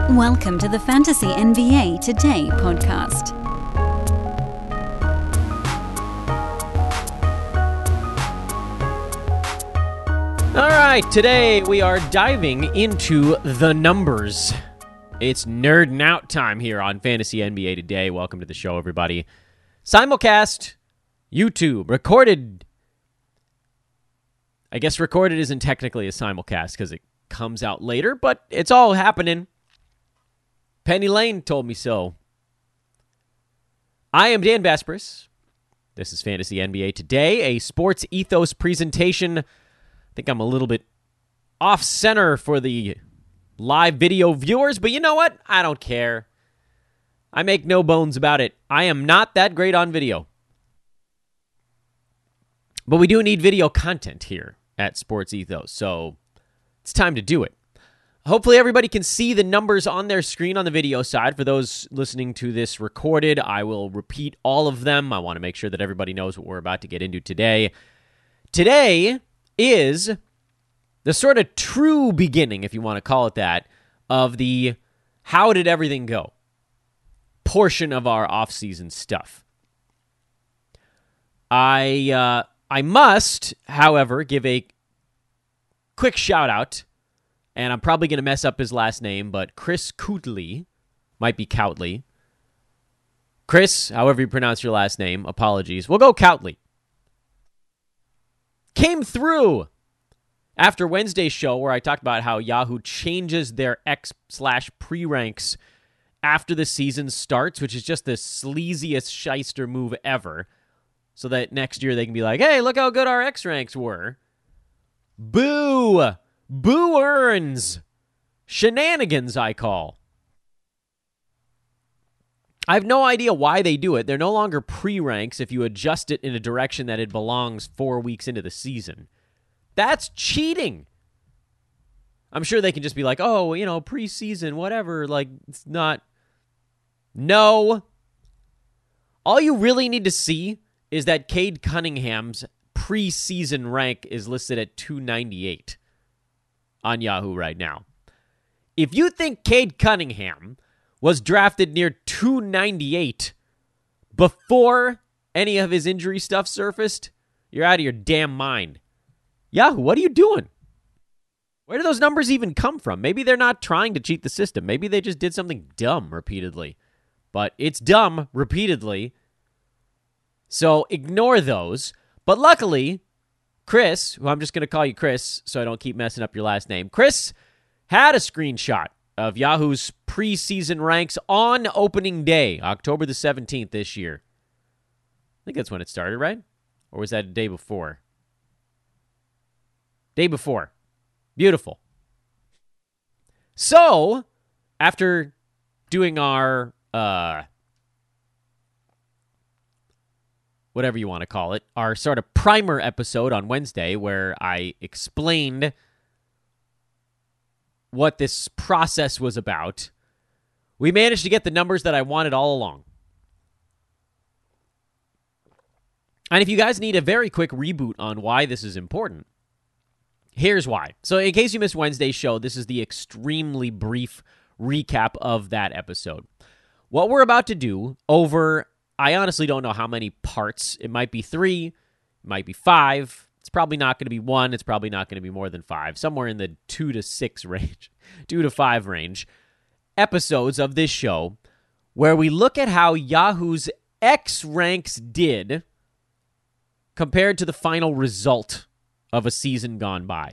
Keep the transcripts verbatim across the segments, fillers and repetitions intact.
Welcome to the Fantasy N B A Today podcast. All right, today we are diving into the numbers. It's nerding out time here on Fantasy N B A Today. Welcome to the show, everybody. Simulcast, YouTube, recorded. I guess recorded isn't technically a simulcast because it comes out later, but it's all happening. Penny Lane told me so. I am Dan Vespris. This is Fantasy N B A Today, a sports ethos presentation. I think I'm a little bit off-center for the live video viewers, but you know what? I don't care. I make no bones about it. I am not that great on video. But we do need video content here at Sports Ethos, so it's time to do it. Hopefully everybody can see the numbers on their screen on the video side. For those listening to this recorded, I will repeat all of them. I want to make sure that everybody knows what we're about to get into today. Today is the sort of true beginning, if you want to call it that, of the how did everything go portion of our off-season stuff. I uh, I must, however, give a quick shout-out, and I'm probably going to mess up his last name, but Chris Coutley, might be Coutley. Chris, however you pronounce your last name, apologies. We'll go Coutley. Came through after Wednesday's show where I talked about how Yahoo changes their X slash pre-ranks after the season starts, which is just the sleaziest shyster move ever, so that next year they can be like, hey, look how good our X ranks were. Boo! Boo earns. Shenanigans, I call. I have no idea why they do it. They're no longer pre-ranks if you adjust it in a direction that it belongs four weeks into the season. That's cheating. I'm sure they can just be like, oh, you know, preseason, whatever. Like, it's not. No. All you really need to see is that Cade Cunningham's preseason rank is listed at two ninety-eight. On Yahoo right now. If you think Cade Cunningham was drafted near two ninety-eight before any of his injury stuff surfaced, you're out of your damn mind. Yahoo, what are you doing? Where do those numbers even come from? Maybe they're not trying to cheat the system. Maybe they just did something dumb repeatedly. But it's dumb repeatedly, so ignore those. But luckily, Chris, who I'm just going to call you Chris so I don't keep messing up your last name, Chris had a screenshot of Yahoo's preseason ranks on opening day, October the seventeenth this year. I think that's when it started, right? Or was that a day before? Day before. Beautiful. So, after doing our, uh, whatever you want to call it, our sort of primer episode on Wednesday where I explained what this process was about, we managed to get the numbers that I wanted all along. And if you guys need a very quick reboot on why this is important, here's why. So in case you missed Wednesday's show, this is the extremely brief recap of that episode. What we're about to do over, I honestly don't know how many parts. It might be three. It might be five. It's probably not going to be one. It's probably not going to be more than five. Somewhere in the two to six range, two to five range episodes of this show where we look at how Yahoo's X ranks did compared to the final result of a season gone by.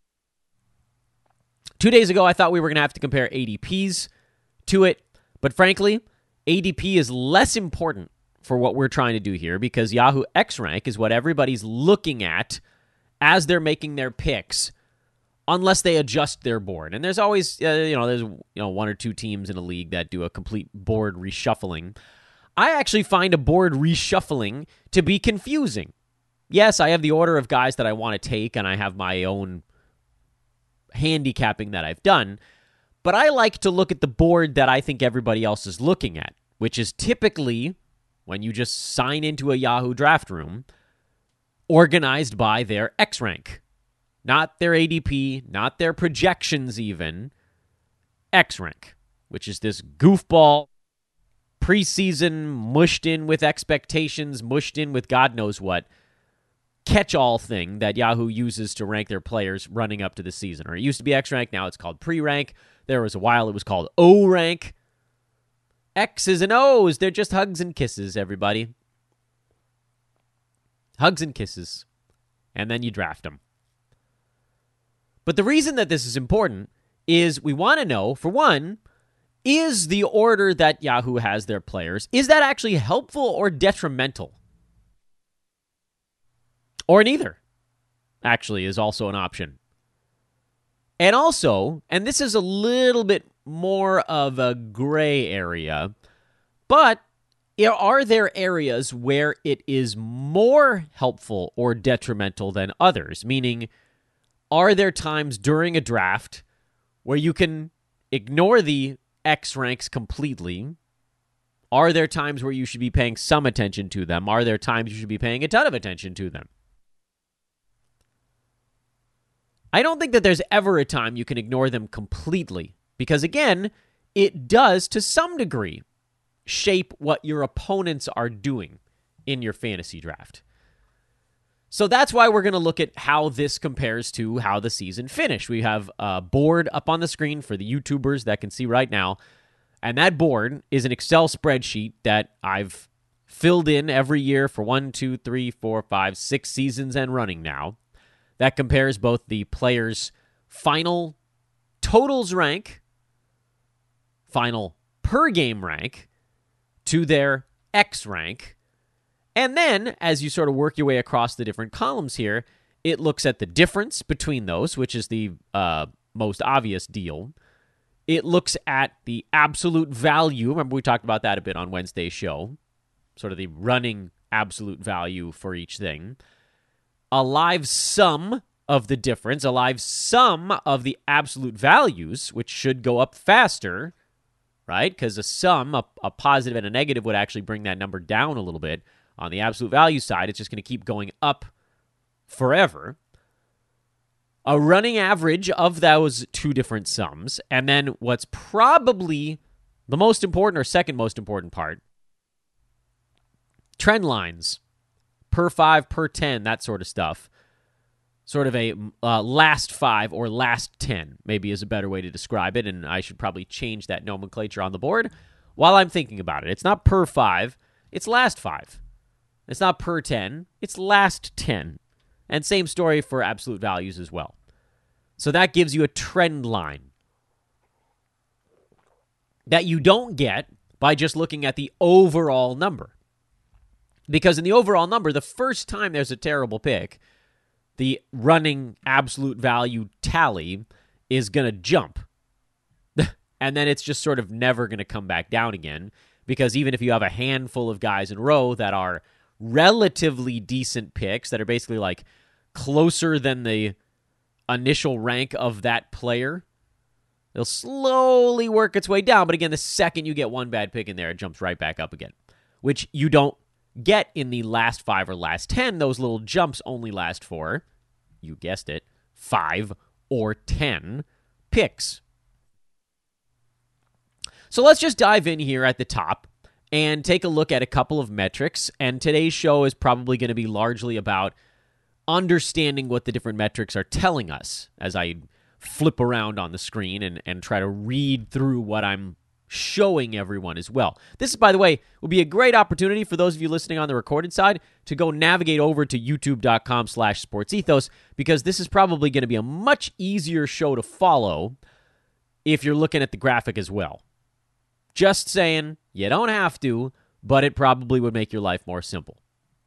Two days ago, I thought we were going to have to compare A D Ps to it, but frankly, A D P is less important for what we're trying to do here because Yahoo X rank is what everybody's looking at as they're making their picks, unless they adjust their board. And there's always, uh, you know, there's you know one or two teams in a league that do a complete board reshuffling. I actually find a board reshuffling to be confusing. Yes, I have the order of guys that I want to take, and I have my own handicapping that I've done, but I like to look at the board that I think everybody else is looking at, which is typically, when you just sign into a Yahoo draft room, organized by their X rank. Not their A D P, not their projections even, X rank. which is this goofball preseason mushed in with expectations, mushed in with God knows what, catch-all thing that Yahoo uses to rank their players running up to the season. Or it used to be X-Rank, now it's called Pre-Rank. There was a while it was called O-Rank. X's and O's, they're just hugs and kisses, everybody. Hugs and kisses. And then you draft them. But the reason that this is important is we want to know, for one, is the order that Yahoo has their players, is that actually helpful or detrimental? Or neither, actually, is also an option. And also, and this is a little bit more of a gray area, but are there areas where it is more helpful or detrimental than others? Meaning, are there times during a draft where you can ignore the X ranks completely? Are there times where you should be paying some attention to them? Are there times you should be paying a ton of attention to them? I don't think that there's ever a time you can ignore them completely, because again, it does to some degree shape what your opponents are doing in your fantasy draft. So that's why we're going to look at how this compares to how the season finished. We have a board up on the screen for the YouTubers that can see right now, and that board is an Excel spreadsheet that I've filled in every year for one, two, three, four, five, six seasons and running now. That compares both the players' final totals rank, final per game rank, to their X rank. And then, as you sort of work your way across the different columns here, it looks at the difference between those, which is the uh, most obvious deal. It looks at the absolute value. Remember, we talked about that a bit on Wednesday's show. Sort of the running absolute value for each thing. A live sum of the difference, a live sum of the absolute values, which should go up faster, right? Because a sum, a, a positive and a negative, would actually bring that number down a little bit. On the absolute value side, it's just going to keep going up forever. A running average of those two different sums. And then what's probably the most important or second most important part, trend lines. Per five, per ten, that sort of stuff. Sort of a uh, last five or last ten, maybe is a better way to describe it, and I should probably change that nomenclature on the board while I'm thinking about it. It's not per five, it's last five. It's not per ten, it's last ten. And same story for absolute values as well. So that gives you a trend line that you don't get by just looking at the overall number. Because in the overall number, the first time there's a terrible pick, the running absolute value tally is going to jump. And then it's just sort of never going to come back down again. Because even if you have a handful of guys in a row that are relatively decent picks, that are basically like closer than the initial rank of that player, it'll slowly work its way down. But again, the second you get one bad pick in there, it jumps right back up again. Which you don't get in the last five or last ten. Those little jumps only last for, you guessed it, five or ten picks. So let's just dive in here at the top and take a look at a couple of metrics. And today's show is probably going to be largely about understanding what the different metrics are telling us as I flip around on the screen and, and try to read through what I'm showing everyone as well. This, by the way, will be a great opportunity for those of you listening on the recorded side to go navigate over to youtube.com slash sportsethos, because this is probably going to be a much easier show to follow if you're looking at the graphic as well. Just saying, you don't have to, but it probably would make your life more simple.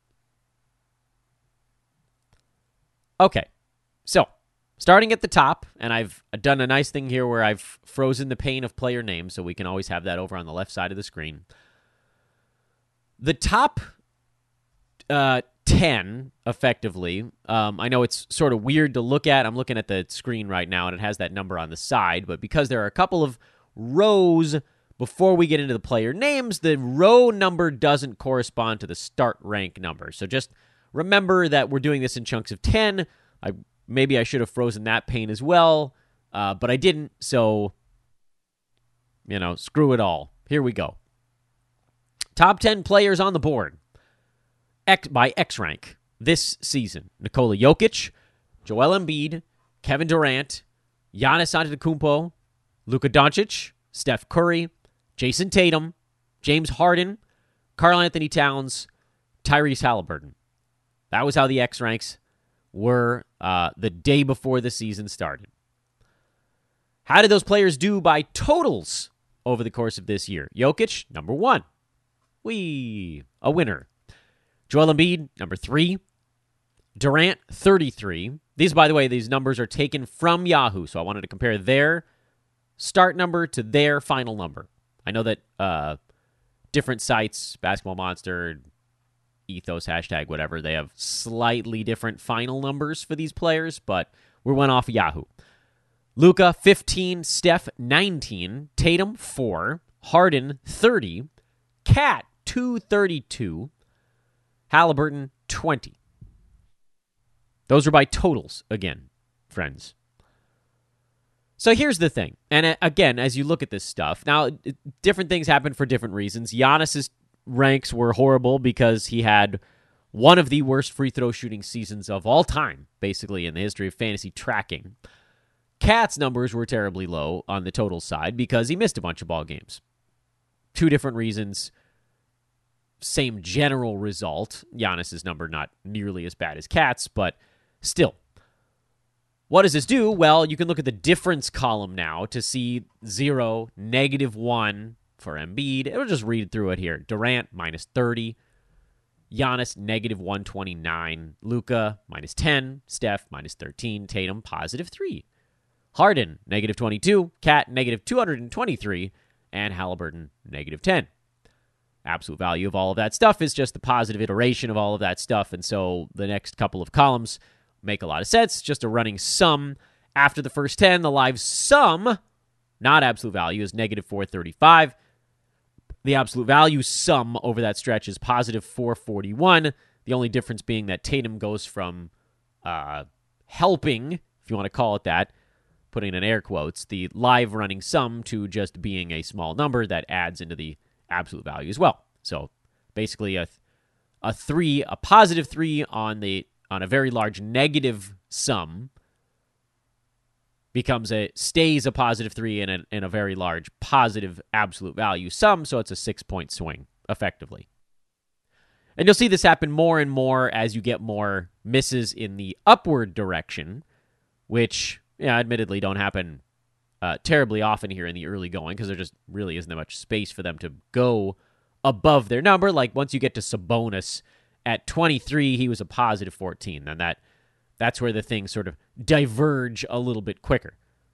Okay, so starting at the top, and I've done a nice thing here where I've frozen the pane of player names, so we can always have that over on the left side of the screen. The top uh, ten, effectively, um, I know it's sort of weird to look at. I'm looking at the screen right now, and it has that number on the side, but because there are a couple of rows before we get into the player names, the row number doesn't correspond to the start rank number. So just remember that we're doing this in chunks of ten. I Maybe I should have frozen that pane as well, uh, but I didn't, so you know, screw it all. Here we go. Top ten players on the board X, by X rank this season. Nikola Jokic, Joel Embiid, Kevin Durant, Giannis Antetokounmpo, Luka Doncic, Steph Curry, Jason Tatum, James Harden, Karl Anthony Towns, Tyrese Halliburton. That was how the X ranks were uh, the day before the season started. How did those players do by totals over the course of this year? Jokic, number one. Whee! A winner. Joel Embiid, number three. Durant, thirty-three. These, by the way, these numbers are taken from Yahoo, so I wanted to compare their start number to their final number. I know that uh, different sites, Basketball Monster, Ethos, hashtag, whatever, they have slightly different final numbers for these players, but we went off of Yahoo. Luka, fifteen. Steph, nineteen. Tatum, four. Harden, thirty. Cat, two thirty-two. Halliburton, twenty. Those are by totals, again, friends. So here's the thing. And again, as you look at this stuff, now, different things happen for different reasons. Giannis's ranks were horrible because he had one of the worst free throw shooting seasons of all time, basically, in the history of fantasy tracking. Cat's numbers were terribly low on the total side because he missed a bunch of ball games. Two different reasons. Same general result. Giannis's number not nearly as bad as Cat's, but still. What does this do? Well, you can look at the difference column now to see zero, negative one for Embiid. It'll just read through it here. Durant, minus thirty. Giannis, negative one twenty-nine. Luka, minus ten. Steph, minus thirteen. Tatum, positive three. Harden, negative twenty-two. Cat, negative two hundred twenty-three. And Halliburton, negative ten. Absolute value of all of that stuff is just the positive iteration of all of that stuff, and so the next couple of columns make a lot of sense. Just a running sum after the first ten. The live sum, not absolute value, is negative four thirty-five. The absolute value sum over that stretch is positive four forty-one. The only difference being that Tatum goes from uh, helping, if you want to call it that, putting in air quotes, the live running sum to just being a small number that adds into the absolute value as well. So basically a a three, a positive three on the on a very large negative sum becomes a stays a positive three in a in a very large positive absolute value sum, so it's a six-point swing, effectively. And you'll see this happen more and more as you get more misses in the upward direction, which, yeah, admittedly don't happen uh, terribly often here in the early going because there just really isn't that much space for them to go above their number. Like once you get to Sabonis at twenty-three, he was a positive fourteen. Then that that's where the things sort of diverge a little bit quicker.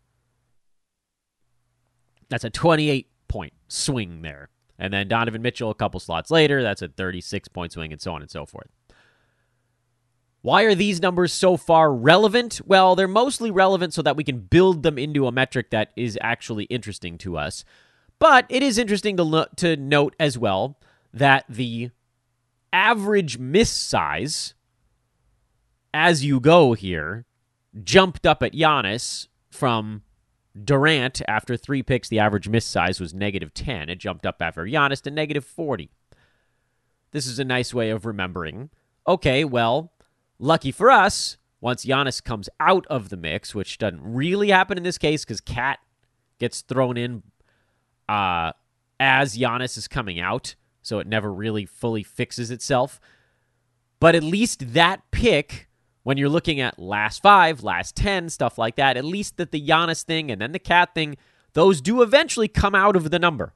That's a twenty-eight point swing there. And then Donovan Mitchell a couple slots later, that's a thirty-six point swing, and so on and so forth. Why are these numbers so far relevant? Well, they're mostly relevant so that we can build them into a metric that is actually interesting to us. But it is interesting to lo- to note as well that the average miss size as you go here jumped up at Giannis from Durant. After three picks, the average miss size was negative ten. It jumped up after Giannis to negative forty. This is a nice way of remembering. Okay, well, lucky for us, once Giannis comes out of the mix, which doesn't really happen in this case because Cat gets thrown in uh, as Giannis is coming out, so it never really fully fixes itself. But at least that pick, when you're looking at last five, last ten, stuff like that, at least that the Giannis thing and then the Cat thing, those do eventually come out of the number.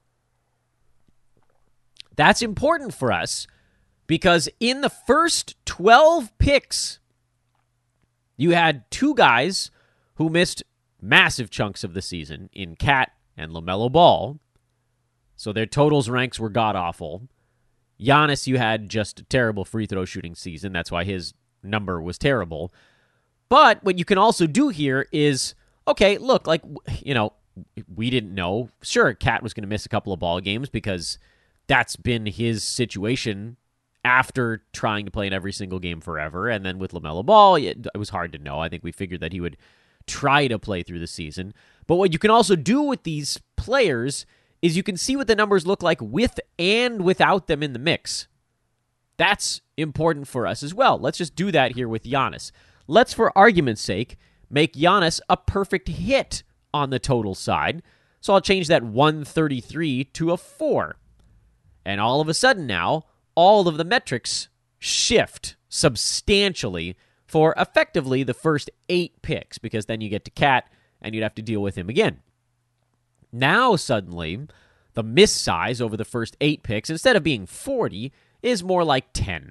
That's important for us because in the first twelve picks, you had two guys who missed massive chunks of the season in Cat and LaMelo Ball. So their totals ranks were god-awful. Giannis, you had just a terrible free throw shooting season. That's why his number was terrible. But what you can also do here is, okay, look, like, you know, we didn't know. Sure, Cat was going to miss a couple of ball games because that's been his situation after trying to play in every single game forever. And then with LaMelo Ball, it, it was hard to know. I think we figured that he would try to play through the season. But what you can also do with these players is you can see what the numbers look like with and without them in the mix. That's important for us as well. Let's just do that here with Giannis. Let's, for argument's sake, make Giannis a perfect hit on the total side. So I'll change that one thirty-three to a four. And all of a sudden now, all of the metrics shift substantially for effectively the first eight picks, because then you get to Cat and you'd have to deal with him again. Now, suddenly, the miss size over the first eight picks, instead of being forty, is more like ten.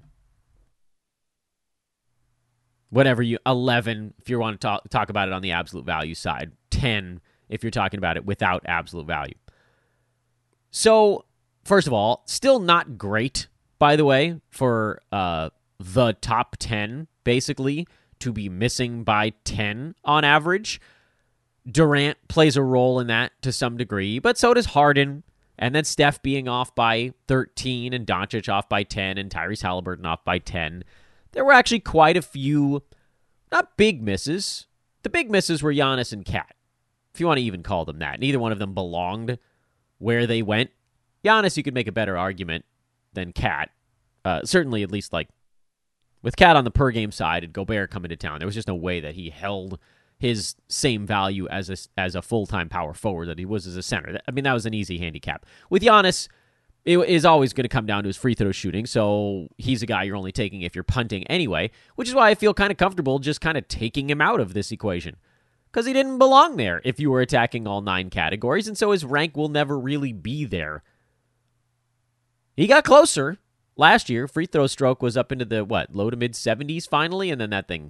Whatever you, eleven, if you want to talk, talk about it on the absolute value side, ten, if you're talking about it without absolute value. So, first of all, still not great, by the way, for uh, the top ten, basically, to be missing by ten on average. Durant plays a role in that to some degree, but so does Harden, and then Steph being off by thirteen, and Doncic off by ten, and Tyrese Halliburton off by ten. There were actually quite a few, not big misses. The big misses were Giannis and Cat, if you want to even call them that. Neither one of them belonged where they went. Giannis, you could make a better argument than Cat. Uh, certainly, at least like with Cat on the per game side and Gobert coming to town, there was just no way that he held his same value as a, as a full-time power forward that he was as a center. I mean, that was an easy handicap. With Giannis, it is always going to come down to his free throw shooting, so he's a guy you're only taking if you're punting anyway, which is why I feel kind of comfortable just kind of taking him out of this equation, because he didn't belong there if you were attacking all nine categories, and so his rank will never really be there. He got closer last year. Free throw stroke was up into the, what, low to mid seventies finally, and then that thing,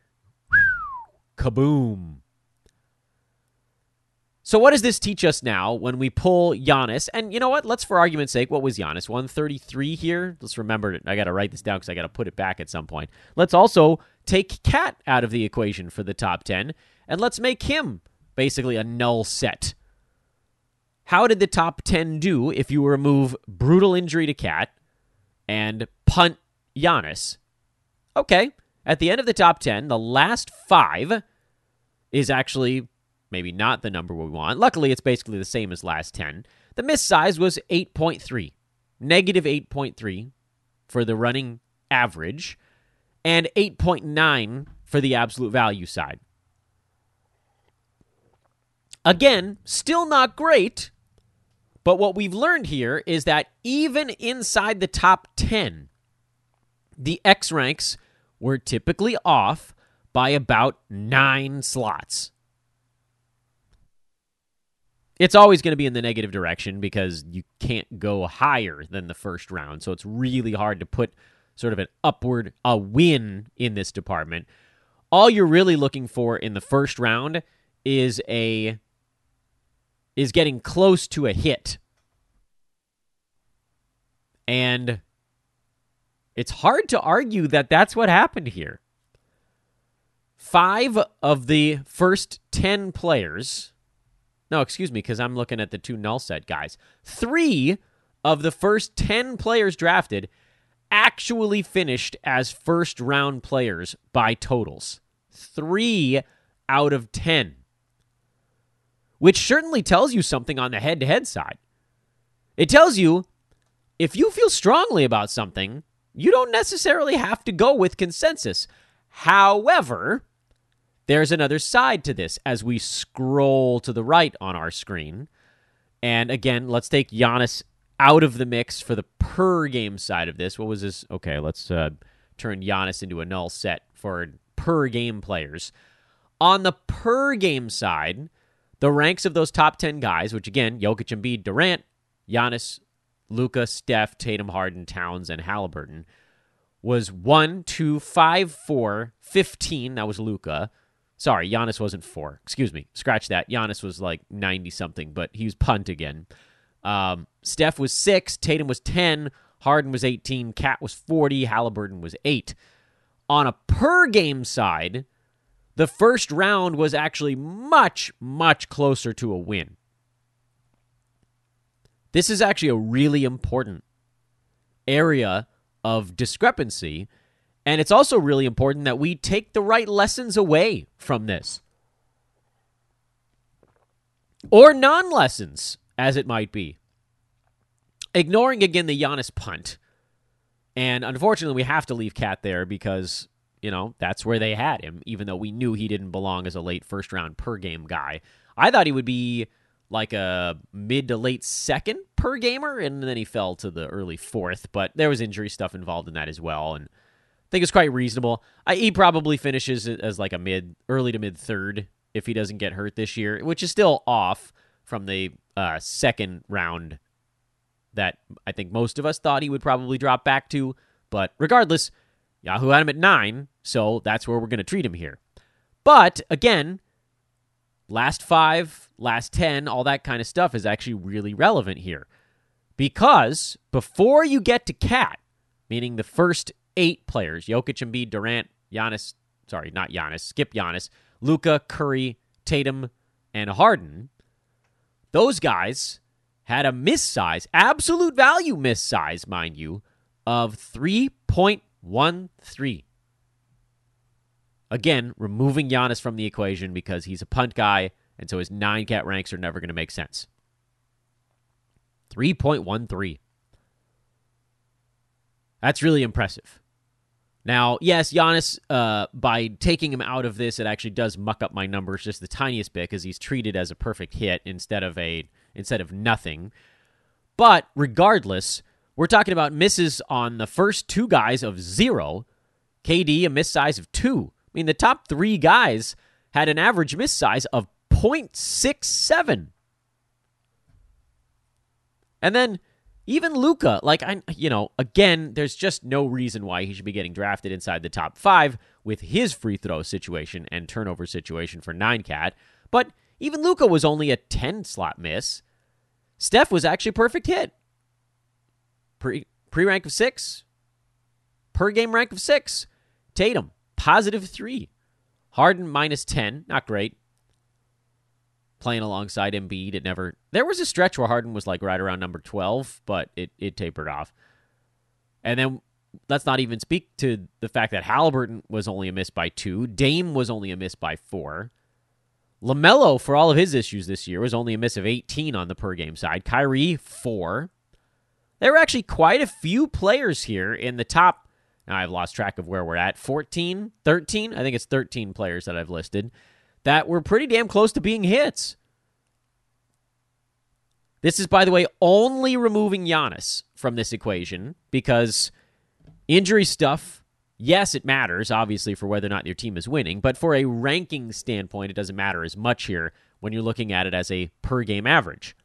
kaboom. So what does this teach us now when we pull Giannis? And you know what? Let's, for argument's sake, what was Giannis? one thirty-three here? Let's remember, I got to write this down because I got to put it back at some point. Let's also take Cat out of the equation for the top ten, and let's make him basically a null set. How did the top ten do if you remove brutal injury to Cat and punt Giannis? Okay, at the end of the top ten, the last five is actually maybe not the number we want. Luckily, it's basically the same as last ten. The miss size was eight point three, negative eight point three for the running average, and eight point nine for the absolute value side. Again, still not great, but what we've learned here is that even inside the top ten, the X ranks were typically off by about nine slots. It's always going to be in the negative direction because you can't go higher than the first round, so it's really hard to put sort of an upward, a win in this department. All you're really looking for in the first round is a is getting close to a hit. And it's hard to argue that that's what happened here. Five of the first ten players, no, excuse me, because I'm looking at the two null set guys. Three of the first ten players drafted actually finished as first round players by totals. Three out of ten. Which certainly tells you something on the head-to-head side. It tells you if you feel strongly about something, you don't necessarily have to go with consensus. However, there's another side to this as we scroll to the right on our screen. And again, let's take Giannis out of the mix for the per game side of this. What was this? Okay, let's uh, turn Giannis into a null set for per game players. On the per game side, the ranks of those top ten guys, which again, Jokic, Embiid, Durant, Giannis, Luka, Steph, Tatum, Harden, Towns, and Halliburton, was one, two, five, four, fifteen. That was Luka. Sorry, Giannis wasn't four. Excuse me. Scratch that. Giannis was like ninety-something, but he was punt again. Um, Steph was six. Tatum was ten. Harden was eighteen. Cat was forty. Halliburton was eight. On a per-game side, the first round was actually much, much closer to a win. This is actually a really important area of discrepancy, and it's also really important that we take the right lessons away from this. or non-lessons, as it might be. Ignoring, again, the Giannis punt. And unfortunately, we have to leave Cat there because, you know, that's where they had him, even though we knew he didn't belong as a late first-round per-game guy. I thought he would be like a mid to late second per-gamer, and then he fell to the early fourth, but there was injury stuff involved in that as well, and I think it's quite reasonable. I, he probably finishes as like a mid, early to mid-third if he doesn't get hurt this year, which is still off from the uh, second round that I think most of us thought he would probably drop back to. But regardless, Yahoo had him at nine, so that's where we're going to treat him here. But, again, last five, last ten, all that kind of stuff is actually really relevant here. Because before you get to Cat, meaning the first eight players, Jokic, Embiid, Durant, Giannis, sorry, not Giannis, skip Giannis, Luka, Curry, Tatum, and Harden, those guys had a miss size, absolute value miss size, mind you, of three point one three. Again, removing Giannis from the equation because he's a punt guy, and so his nine cat ranks are never going to make sense. three point one three. That's really impressive. Now, yes, Giannis, uh, by taking him out of this, it actually does muck up my numbers just the tiniest bit because he's treated as a perfect hit instead of a instead of nothing. But regardless, we're talking about misses on the first two guys of zero. K D, a miss size of two. I mean, the top three guys had an average miss size of zero point six seven. And then even Luka, like, I, you know, again, there's just no reason why he should be getting drafted inside the top five with his free throw situation and turnover situation for nine cat. But even Luka was only a ten slot miss. Steph was actually a perfect hit. Pre, pre-rank of six. Per game rank of six. Tatum, positive three. Harden, minus ten. Not great. Playing alongside Embiid, it never... There was a stretch where Harden was like right around number twelve, but it, it tapered off. And then let's not even speak to the fact that Halliburton was only a miss by two. Dame was only a miss by four. LaMelo, for all of his issues this year, was only a miss of eighteen on the per-game side. Kyrie, four. There were actually quite a few players here in the top... Now I've lost track of where we're at. fourteen? thirteen? I think it's thirteen players that I've listed that were pretty damn close to being hits. This is, by the way, only removing Giannis from this equation because injury stuff, yes, it matters, obviously, for whether or not your team is winning, but for a ranking standpoint, it doesn't matter as much here when you're looking at it as a per-game average.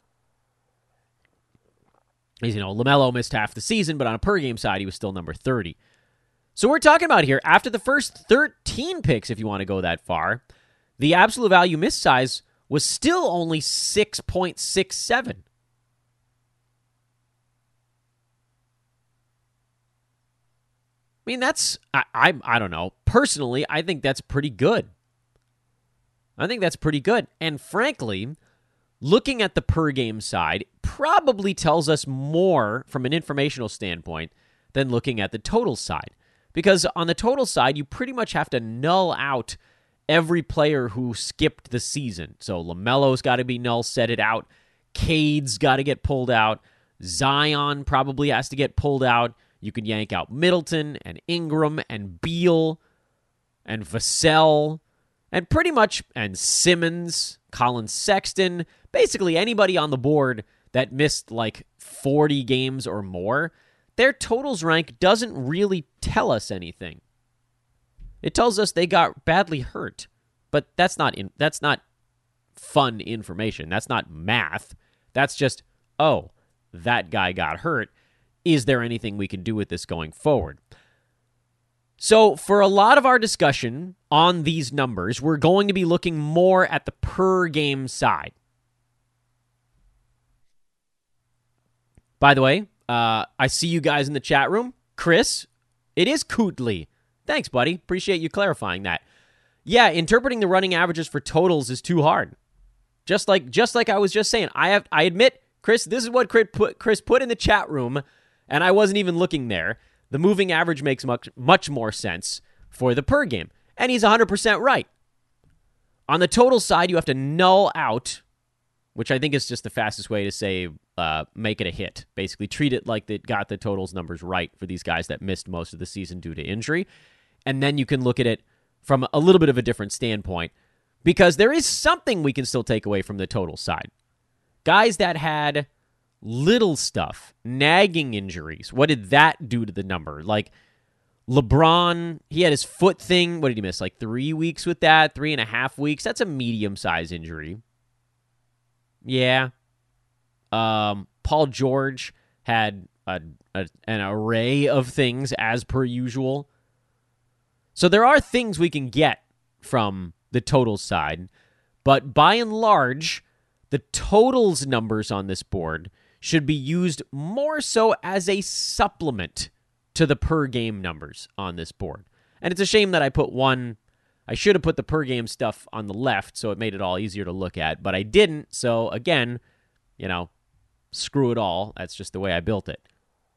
As you know, LaMelo missed half the season, but on a per-game side, he was still number thirty. So we're talking about here, after the first thirteen picks, if you want to go that far, the absolute value miss size was still only six point six seven. I mean, that's, I, I I don't know. Personally, I think that's pretty good. I think that's pretty good. And frankly, looking at the per-game side probably tells us more from an informational standpoint than looking at the total side. Because on the total side, you pretty much have to null out every player who skipped the season. So LaMelo's got to be null, set it out. Cade's got to get pulled out. Zion probably has to get pulled out. You can yank out Middleton and Ingram and Beal and Vassell and pretty much, and Simmons, Colin Sexton, basically anybody on the board that missed like forty games or more. Their totals rank doesn't really tell us anything. It tells us they got badly hurt, but that's not in, that's not fun information. That's not math. That's just, oh, that guy got hurt. Is there anything we can do with this going forward? So for a lot of our discussion on these numbers, we're going to be looking more at the per-game side. By the way, uh, I see you guys in the chat room. Chris, it is Kootley. Thanks, buddy. Appreciate you clarifying that. Yeah, interpreting the running averages for totals is too hard. Just like just like I was just saying, I have I admit, Chris, this is what Chris put, Chris put in the chat room, and I wasn't even looking there. The moving average makes much, much more sense for the per game, and he's one hundred percent right. On the total side, you have to null out which I think is just the fastest way to say uh, make it a hit. Basically, treat it like it got the totals numbers right for these guys that missed most of the season due to injury. And then you can look at it from a little bit of a different standpoint, because there is something we can still take away from the total side. Guys that had little stuff, nagging injuries, what did that do to the number? Like LeBron, he had his foot thing. What did he miss? Like three weeks with that, three and a half weeks. That's a medium-sized injury. Yeah. Um, Paul George had a, a, an array of things as per usual. So there are things we can get from the totals side, but by and large, the totals numbers on this board should be used more so as a supplement to the per game numbers on this board. And it's a shame that I put one, I should have put the per game stuff on the left so it made it all easier to look at, but I didn't. So again, you know, screw it all. That's just the way I built it.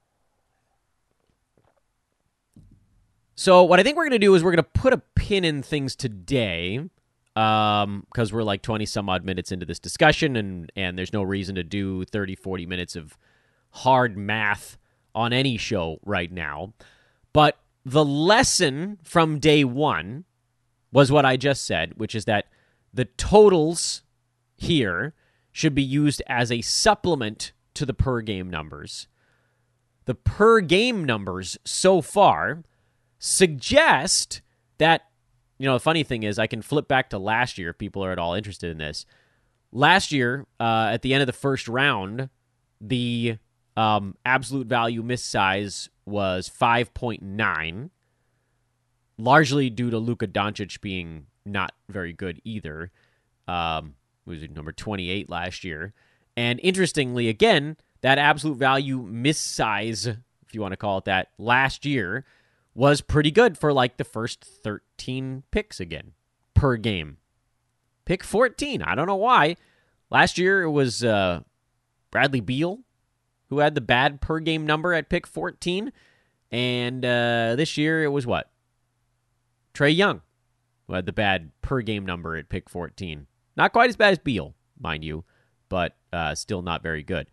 So what I think we're going to do is we're going to put a pin in things today, um, because we're like twenty some odd minutes into this discussion, and, and there's no reason to do thirty, forty minutes of hard math on any show right now. But the lesson from day one was what I just said, which is that the totals here should be used as a supplement to the per game numbers. The per game numbers so far suggest that, you know, the funny thing is I can flip back to last year if people are at all interested in this. Last year, uh, at the end of the first round, the um, absolute value miss size was five point nine, largely due to Luka Doncic being not very good either. Um, he was number twenty-eight last year. And interestingly, again, that absolute value miss size, if you want to call it that, last year was pretty good for like the first thirteen picks again per game. Pick fourteen. I don't know why. Last year it was uh, Bradley Beal who had the bad per game number at pick fourteen. And uh, this year it was what? Trae Young who had the bad per game number at pick fourteen. Not quite as bad as Beal, mind you, but uh, still not very good.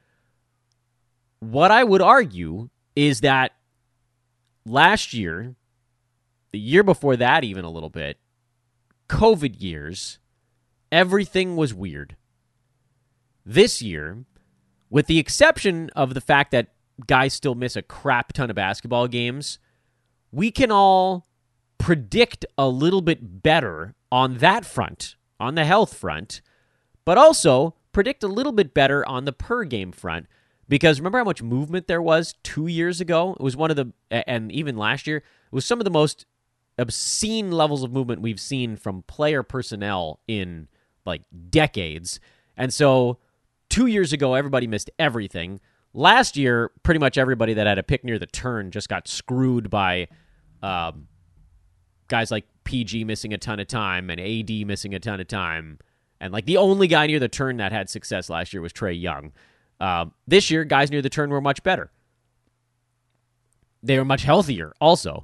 What I would argue is that last year, the year before that even a little bit, COVID years, everything was weird. This year, with the exception of the fact that guys still miss a crap ton of basketball games, we can all predict a little bit better on that front, on the health front, but also predict a little bit better on the per game front. Because remember how much movement there was two years ago? It was one of the, and even last year, it was some of the most obscene levels of movement we've seen from player personnel in like decades. And so two years ago, everybody missed everything. Last year, pretty much everybody that had a pick near the turn just got screwed by um, guys like P G missing a ton of time and A D missing a ton of time. And like the only guy near the turn that had success last year was Trae Young. Uh, this year, guys near the turn were much better. They were much healthier also,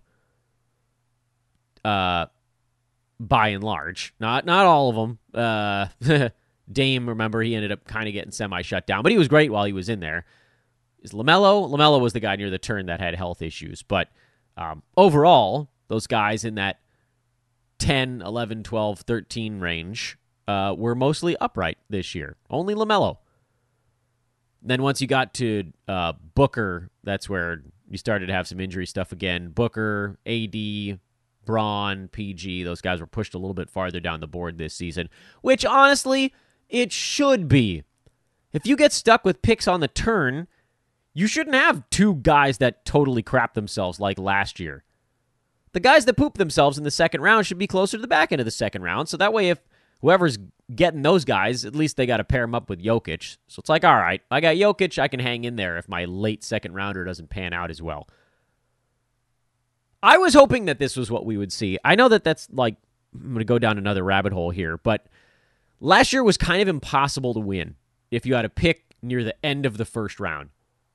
uh, by and large. Not not all of them. Uh, Dame, remember, he ended up kind of getting semi-shut down, but he was great while he was in there. Is LaMelo? LaMelo was the guy near the turn that had health issues. But um, overall, those guys in that ten, eleven, twelve, thirteen range uh, were mostly upright this year. Only LaMelo. Then once you got to uh, Booker, that's where you started to have some injury stuff again. Booker, A D, Braun, P G, those guys were pushed a little bit farther down the board this season, which honestly, it should be. If you get stuck with picks on the turn, you shouldn't have two guys that totally crap themselves like last year. The guys that poop themselves in the second round should be closer to the back end of the second round, so that way if whoever's getting those guys, at least they got to pair them up with Jokic. So it's like, all right, I got Jokic, I can hang in there if my late second rounder doesn't pan out as well. I was hoping that this was what we would see. I know that that's like, I'm going to go down another rabbit hole here, but last year was kind of impossible to win if you had a pick near the end of the first round.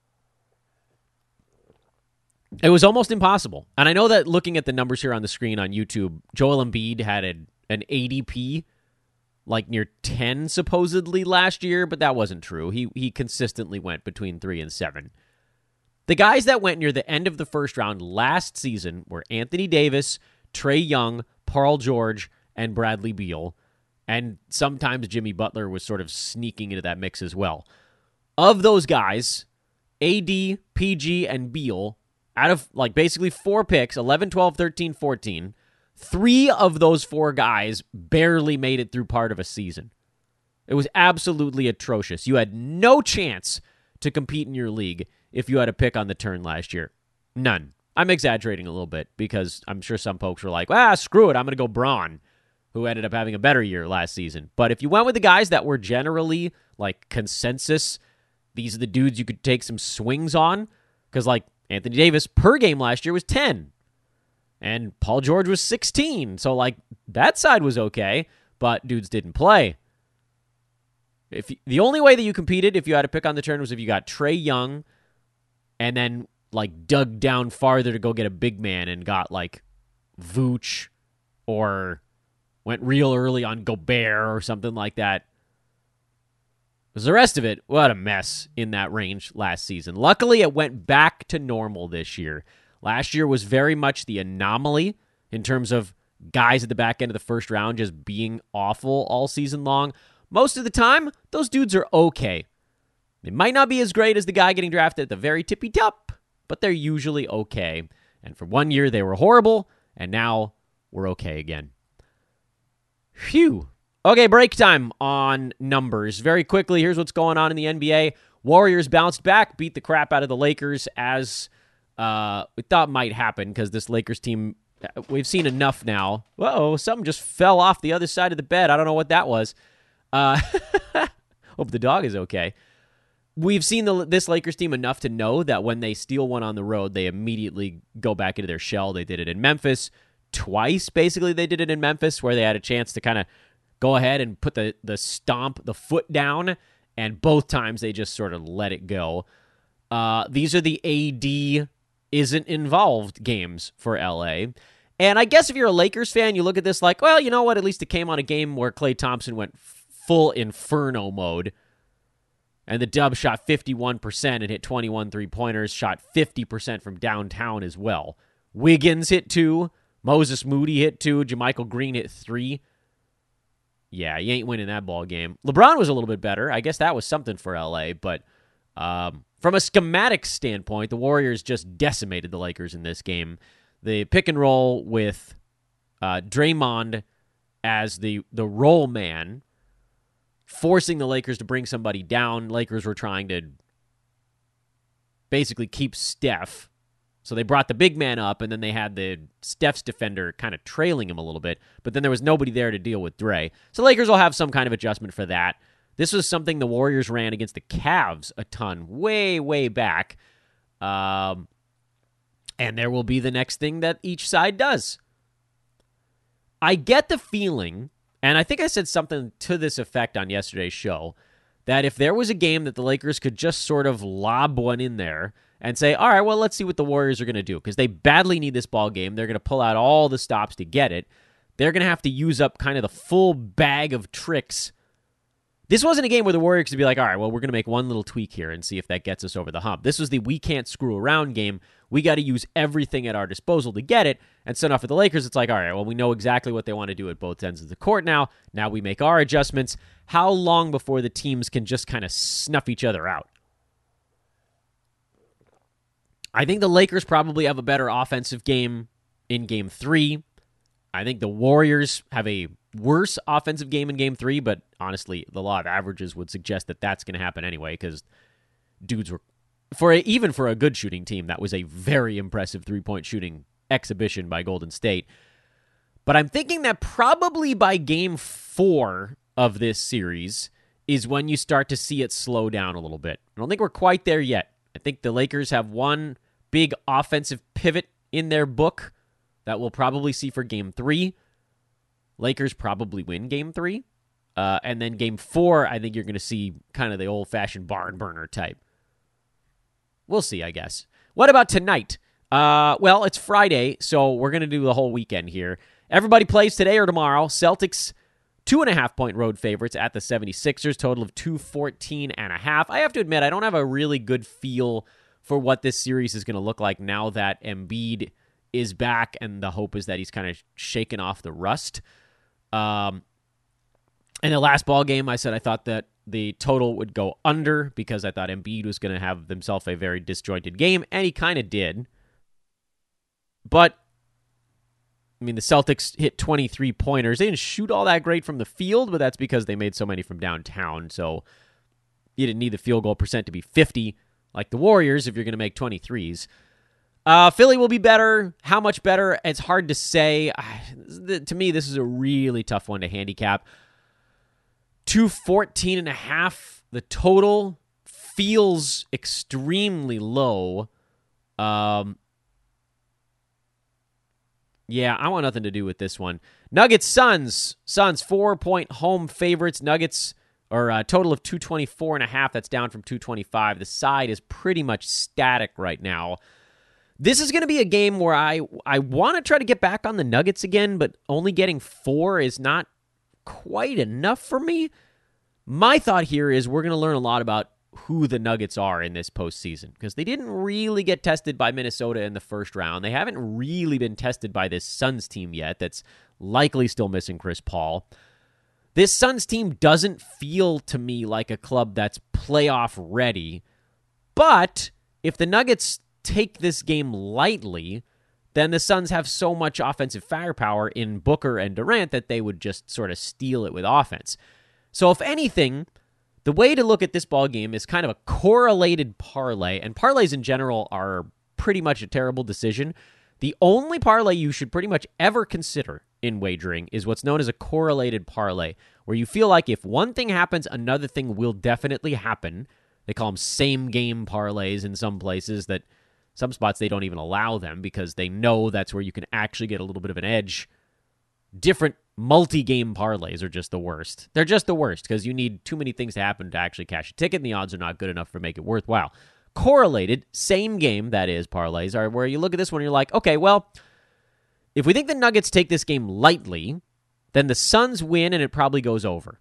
It was almost impossible. And I know that looking at the numbers here on the screen on YouTube, Joel Embiid had a, an A D P like near ten supposedly last year, but that wasn't true. He he consistently went between three and seven. The guys that went near the end of the first round last season were Anthony Davis, Trae Young, Paul George, and Bradley Beal. And sometimes Jimmy Butler was sort of sneaking into that mix as well. Of those guys, A D, P G, and Beal, out of like basically four picks, eleven, twelve, thirteen, fourteen, three of those four guys barely made it through part of a season. It was absolutely atrocious. You had no chance to compete in your league if you had a pick on the turn last year. None. I'm exaggerating a little bit because I'm sure some folks were like, ah, screw it, I'm going to go Braun, who ended up having a better year last season. But if you went with the guys that were generally like consensus, these are the dudes you could take some swings on, because like Anthony Davis per game last year was ten, and Paul George was sixteen. So like that side was okay, but dudes didn't play. If you, the only way that you competed if you had to pick on the turn was if you got Trae Young and then like dug down farther to go get a big man and got like Vooch or went real early on Gobert or something like that. Because the rest of it, what a mess in that range last season. Luckily, it went back to normal this year. Last year was very much the anomaly in terms of guys at the back end of the first round just being awful all season long. Most of the time, those dudes are okay. They might not be as great as the guy getting drafted at the very tippy top, but they're usually okay. And for one year, they were horrible, and now we're okay again. Phew. Okay, break time on numbers. Very quickly, here's what's going on in the N B A. Warriors bounced back, beat the crap out of the Lakers as uh, we thought might happen because this Lakers team, we've seen enough now. Whoa, something just fell off the other side of the bed. I don't know what that was. Uh, hope the dog is okay. We've seen the, this Lakers team enough to know that when they steal one on the road, they immediately go back into their shell. They did it in Memphis twice, basically. They did it in Memphis where they had a chance to kind of go ahead and put the, the stomp, the foot down, and both times they just sort of let it go. Uh, these are the A D isn't involved games for L A. And I guess if you're a Lakers fan, you look at this like, well, you know what? At least it came on a game where Klay Thompson went full inferno mode. And the Dubs shot fifty-one percent and hit twenty-one three-pointers, shot fifty percent from downtown as well. Wiggins hit two. Moses Moody hit two. JaMychal Green hit three. Yeah, you ain't winning that ball game. LeBron was a little bit better. I guess that was something for L A, but um, from a schematic standpoint, the Warriors just decimated the Lakers in this game. The pick and roll with uh, Draymond as the, the roll man, forcing the Lakers to bring somebody down. Lakers were trying to basically keep Steph. So they brought the big man up, and then they had the Steph's defender kind of trailing him a little bit, but then there was nobody there to deal with Dre. So Lakers will have some kind of adjustment for that. This was something the Warriors ran against the Cavs a ton, way, way back. Um, and there will be the next thing that each side does. I get the feeling, and I think I said something to this effect on yesterday's show, that if there was a game that the Lakers could just sort of lob one in there and say, all right, well, let's see what the Warriors are going to do, because they badly need this ball game. They're going to pull out all the stops to get it. They're going to have to use up kind of the full bag of tricks. This wasn't a game where the Warriors could be like, all right, well, we're going to make one little tweak here and see if that gets us over the hump. This was the we can't screw around game. We got to use everything at our disposal to get it. And so now for the Lakers, it's like, all right, well, we know exactly what they want to do at both ends of the court now. Now we make our adjustments. How long before the teams can just kind of snuff each other out? I think the Lakers probably have a better offensive game in game three. I think the Warriors have a worse offensive game in game three, but honestly, the law of averages would suggest that that's going to happen anyway, because dudes were, for a, even for a good shooting team, that was a very impressive three-point shooting exhibition by Golden State. But I'm thinking that probably by game four of this series is when you start to see it slow down a little bit. I don't think we're quite there yet. I think the Lakers have one big offensive pivot in their book that we'll probably see for game three. Lakers probably win game three. Uh, and then game four, I think you're going to see kind of the old-fashioned barn burner type. We'll see, I guess. What about tonight? Uh, well, it's Friday, so we're going to do the whole weekend here. Everybody plays today or tomorrow. Celtics Two and a half point road favorites at the seventy-sixers, total of two fourteen and a half. I have to admit, I don't have a really good feel for what this series is going to look like now that Embiid is back, and the hope is that he's kind of shaken off the rust. Um, in the last ball game, I said I thought that the total would go under because I thought Embiid was going to have himself a very disjointed game, and he kind of did. But I mean, the Celtics hit twenty-three pointers. They didn't shoot all that great from the field, but that's because they made so many from downtown. So you didn't need the field goal percent to be fifty like the Warriors if you're going to make twenty-threes. Uh, Philly will be better. How much better? It's hard to say. To me, this is a really tough one to handicap. two fourteen and a half. The total feels extremely low. Um, Yeah, I want nothing to do with this one. Nuggets, Suns. Suns, four-point home favorites. Nuggets are a total of two twenty-four and a half. That's down from two twenty-five. The side is pretty much static right now. This is going to be a game where I, I want to try to get back on the Nuggets again, but only getting four is not quite enough for me. My thought here is we're going to learn a lot about who the Nuggets are in this postseason, because they didn't really get tested by Minnesota in the first round. They haven't really been tested by this Suns team yet that's likely still missing Chris Paul. This Suns team doesn't feel to me like a club that's playoff ready, but if the Nuggets take this game lightly, then the Suns have so much offensive firepower in Booker and Durant that they would just sort of steal it with offense. So if anything, the way to look at this ball game is kind of a correlated parlay, and parlays in general are pretty much a terrible decision. The only parlay you should pretty much ever consider in wagering is what's known as a correlated parlay, where you feel like if one thing happens, another thing will definitely happen. They call them same-game parlays in some places. That some spots they don't even allow them because they know that's where you can actually get a little bit of an edge. Different multi-game parlays are just the worst. They're just the worst because you need too many things to happen to actually cash a ticket, and the odds are not good enough to make it worthwhile. Correlated, same game, that is, parlays, are where you look at this one and you're like, okay, well, if we think the Nuggets take this game lightly, then the Suns win and it probably goes over.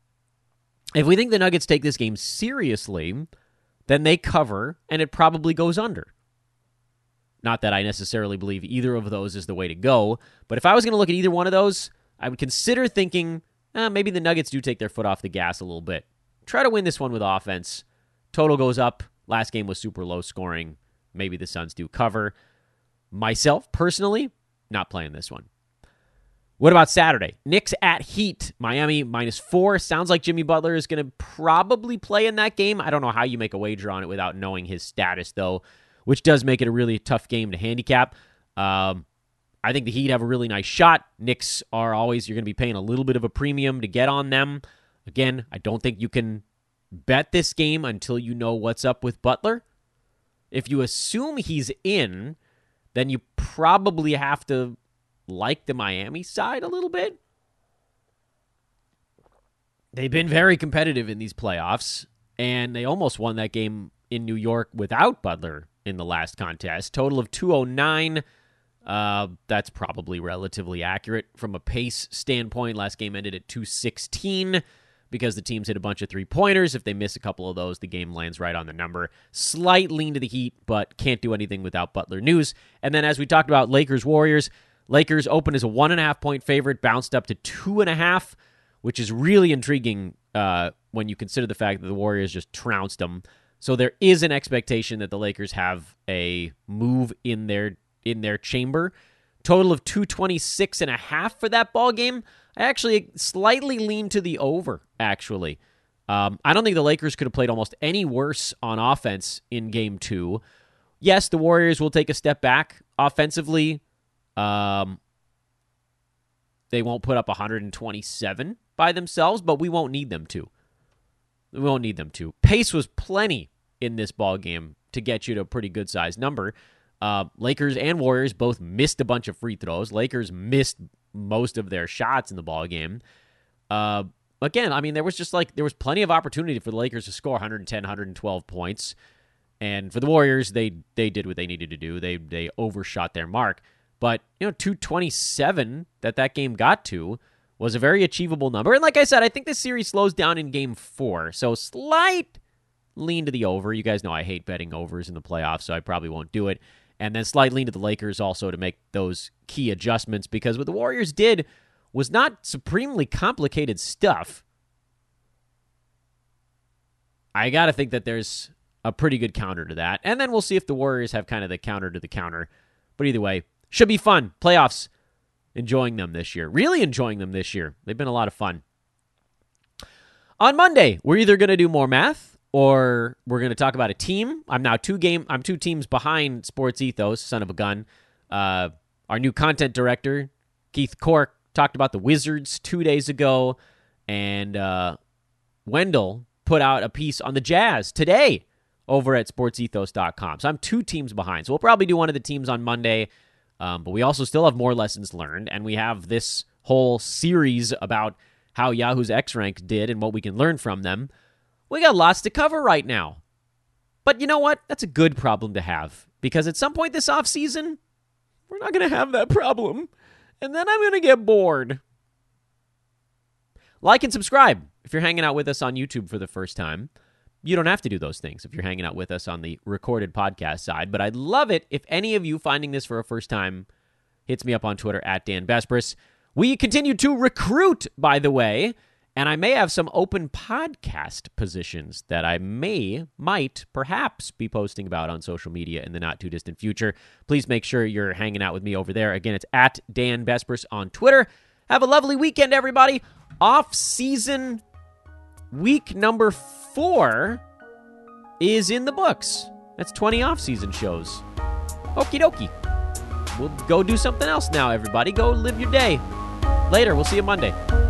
If we think the Nuggets take this game seriously, then they cover and it probably goes under. Not that I necessarily believe either of those is the way to go, but if I was going to look at either one of those, I would consider thinking, eh, maybe the Nuggets do take their foot off the gas a little bit. Try to win this one with offense. Total goes up. Last game was super low scoring. Maybe the Suns do cover. Myself, personally, not playing this one. What about Saturday? Knicks at Heat. Miami minus four. Sounds like Jimmy Butler is going to probably play in that game. I don't know how you make a wager on it without knowing his status, though, which does make it a really tough game to handicap. Um, I think the Heat have a really nice shot. Knicks are always, you're going to be paying a little bit of a premium to get on them. Again, I don't think you can bet this game until you know what's up with Butler. If you assume he's in, then you probably have to like the Miami side a little bit. They've been very competitive in these playoffs, and they almost won that game in New York without Butler in the last contest. Total of two oh nine. Uh, that's probably relatively accurate from a pace standpoint. Last game ended at two sixteen because the teams hit a bunch of three-pointers. If they miss a couple of those, the game lands right on the number. Slight lean to the Heat, but can't do anything without Butler news. And then as we talked about, Lakers-Warriors. Lakers opened as a one and a half point favorite, bounced up to two and a half, which is really intriguing uh, when you consider the fact that the Warriors just trounced them. So there is an expectation that the Lakers have a move in their in their chamber. Total of two twenty-six and a half for that ball game. I actually slightly lean to the over, actually. Um, I don't think the Lakers could have played almost any worse on offense in game two. Yes, the Warriors will take a step back offensively. Um, they won't put up one twenty-seven by themselves, but we won't need them to. We won't need them to. Pace was plenty in this ball game to get you to a pretty good-sized number. Uh, Lakers and Warriors both missed a bunch of free throws. Lakers missed most of their shots in the ball game. Uh, again, I mean, there was just like there was plenty of opportunity for the Lakers to score one ten, one twelve points, and for the Warriors, they they did what they needed to do. They they overshot their mark. But you know, two twenty-seven that that game got to was a very achievable number. And like I said, I think this series slows down in game four. So slight lean to the over. You guys know I hate betting overs in the playoffs, so I probably won't do it. And then slight lean to the Lakers also to make those key adjustments, because what the Warriors did was not supremely complicated stuff. I got to think that there's a pretty good counter to that. And then we'll see if the Warriors have kind of the counter to the counter. But either way, should be fun. Playoffs, enjoying them this year. Really enjoying them this year. They've been a lot of fun. On Monday, we're either going to do more math or we're going to talk about a team. I'm now two game. I'm two teams behind Sports Ethos, son of a gun. Uh, our new content director, Keith Cork, talked about the Wizards two days ago. And uh, Wendell put out a piece on the Jazz today over at sports ethos dot com. So I'm two teams behind. So we'll probably do one of the teams on Monday. Um, but we also still have more lessons learned. And we have this whole series about how Yahoo's X-Rank did and what we can learn from them. We got lots to cover right now. But you know what? That's a good problem to have. Because at some point this offseason, we're not going to have that problem. And then I'm going to get bored. Like and subscribe if you're hanging out with us on YouTube for the first time. You don't have to do those things if you're hanging out with us on the recorded podcast side, but I'd love it if any of you finding this for a first time hits me up on Twitter at Dan Besbris. We continue to recruit, by the way, and I may have some open podcast positions that I may, might, perhaps be posting about on social media in the not-too-distant future. Please make sure you're hanging out with me over there. Again, it's at Dan Besbris on Twitter. Have a lovely weekend, everybody. Off-season week number four is in the books. That's twenty off-season shows. Okie dokie. We'll go do something else now, everybody. Go live your day. Later. We'll see you Monday.